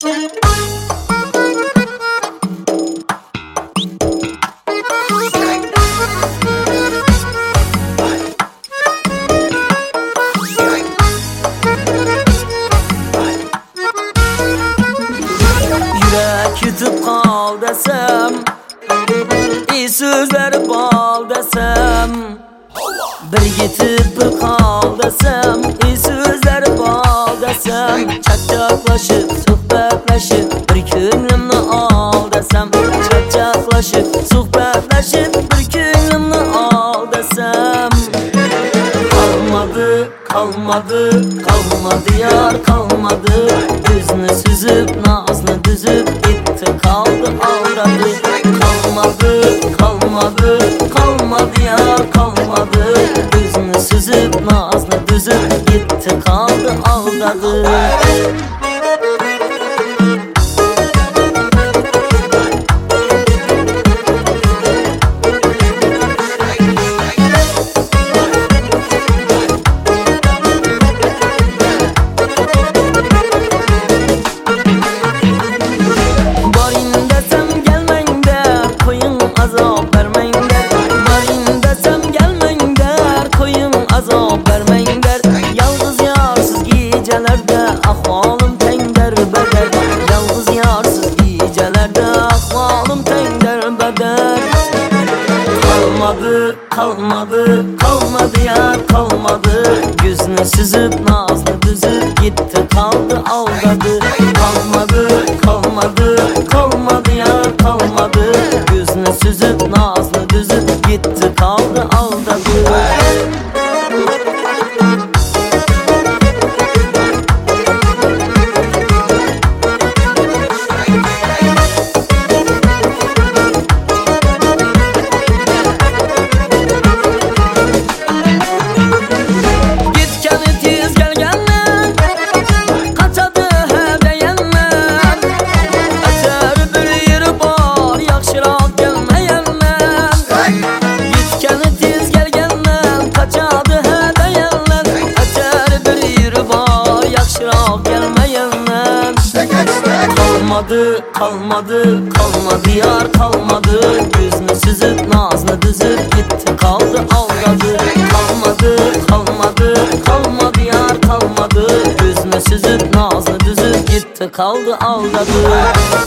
Yürek yutib qol desem, so'zlari bol desem, bir yetib bir qol desem, so'zlari bol desem, chaqchaqlashib suhbatlashib bir ko'nglimni ol desem, chaqchaqlashib suhbatlashib bir ko'nglimni ol desem, kalmadı yar kalmadı, yüzünü süzüp nazını düzüp gitti kaldı aldadı. Kalmadı yar kalmadı, yüzünü süzüp nazını düzüp gitti kaldı aldadı. Ahvalım tengder beder, yalnız yarsız gecelerde ahvalım tengder beder. Kalmadı yar kalmadı, yüzünü süzüp nazlı düzüp gitti kaldı aldadı. Kalmadı yar kalmadı, yüzünü süzüp nazlı düzüp gitti kaldı aldadı. Kalmadı yar kalmadı, yüzünü süzüp nazını düzüp gitti kaldı aldadı. Kalmadı yar kalmadı, yüzünü süzüp nazını düzüp gitti kaldı aldadı.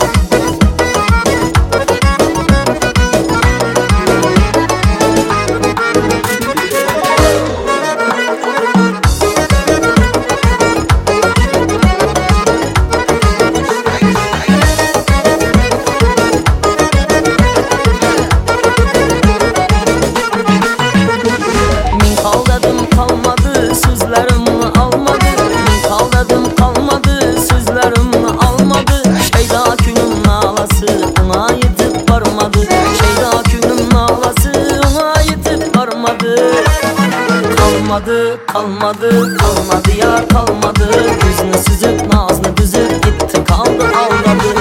Kalmadı yar kalmadı, yüzünü süzüp nazını düzüp gitti kaldı aldadı.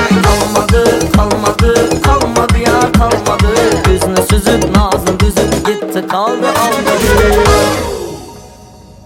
Kalmadı yar kalmadı, yüzünü süzüp nazını düzüp gitti kaldı aldadı.